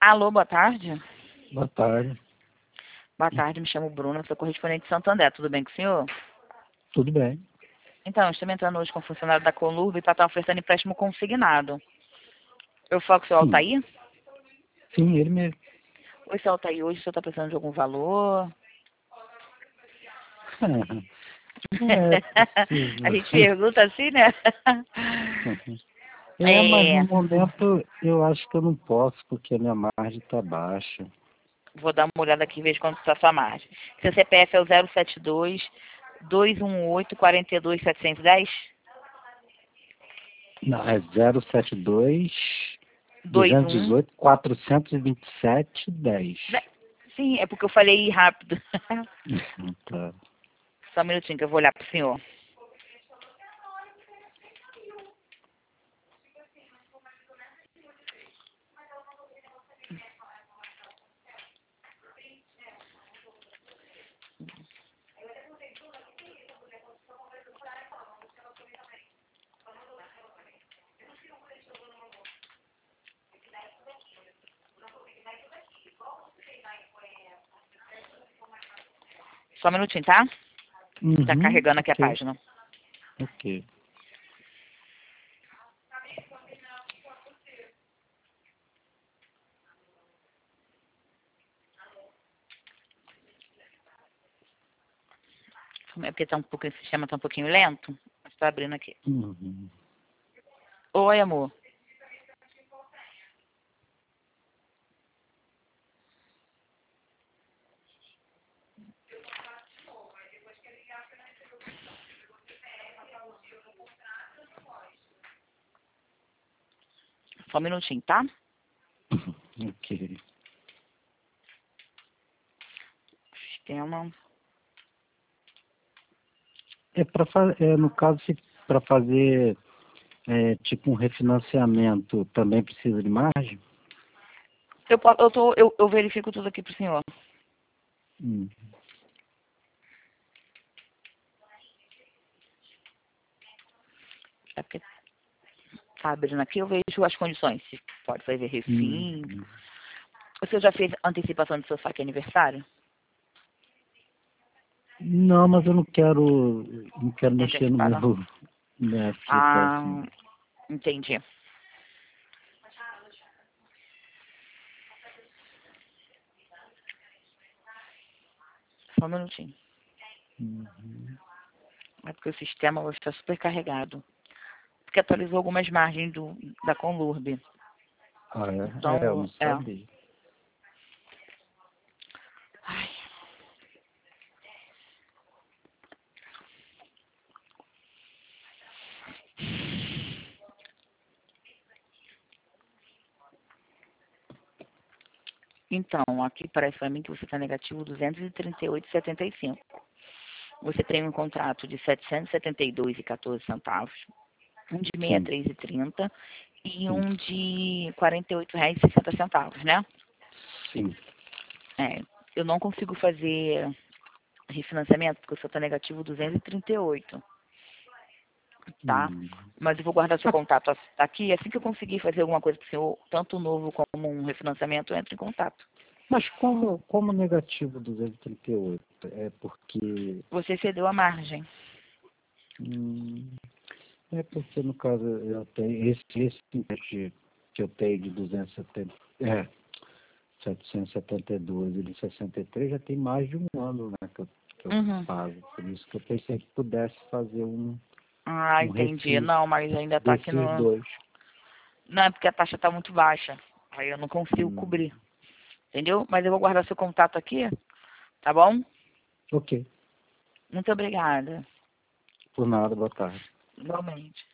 Alô, boa tarde. Boa tarde. Boa tarde, me chamo Bruna, sou correspondente de Santo André. Tudo bem com o senhor? Tudo bem? Então, estou entrando hoje com o funcionário da Colurb para estar oferecendo empréstimo consignado. Eu falo com o senhor Sim. Altair? Sim, ele mesmo. Oi, senhor Altair, hoje o senhor está precisando de algum valor? É A possível. gente pergunta assim, né? Mas É, no momento eu acho que eu não posso, porque a minha margem está baixa. vou dar uma olhada aqui e vejo quanto está a sua margem. Seu CPF é o 072 218 42 710? Não, é 072 21. 218 427 10. Sim, é porque eu falei rápido. Tá. Só um minutinho que eu vou olhar para o senhor. Só um minutinho, tá? Tá carregando aqui a Ok, página. ok. É porque tá um pouquinho, o sistema tá um pouquinho lento. Mas tá abrindo aqui. Uhum. Oi, amor. Só um minutinho, tá? Ok. Sistema. No caso, para fazer tipo um refinanciamento, também precisa de margem? Eu verifico tudo aqui pro senhor. Hum. É porque tá abrindo aqui, eu vejo as condições. Se pode fazer refim. Hum. O senhor já fez antecipação do seu saque aniversário? Não, mas eu não quero mexer no Antecipada? meu Netflix assim. Ah, entendi. Só um minutinho. Uhum. É porque o sistema hoje está super carregado. Porque atualizou algumas margens da Conlurb. Ah, eu Então, não sabia. Ai. Então, aqui parece para mim que você está negativo 238,75. Você tem um contrato de 772,14 centavos, um de Sim, 63,30 e sim, um de R$ 48,60, né? sim. É, eu não consigo fazer refinanciamento porque o senhor está negativo 238, tá? Hum. Mas eu vou guardar seu Ah, contato aqui. Assim que eu conseguir fazer alguma coisa para o senhor, tanto novo como um refinanciamento, eu entro em contato. mas como negativo 238? É porque. Você cedeu a margem. hum, É porque no caso eu tenho esse empréstimo que eu tenho de 270, 772 e de 63 já tem mais de um ano, né, que eu Uhum. pago. Por isso que eu pensei que pudesse fazer Ah, um entendi. refis Não, mas ainda tá aqui desses no. dois. Não, é porque a taxa tá muito baixa. Aí eu não consigo Hum, cobrir. Entendeu? Mas eu vou guardar seu contato aqui, tá bom? ok, Muito obrigada. por nada, boa tarde. Igualmente.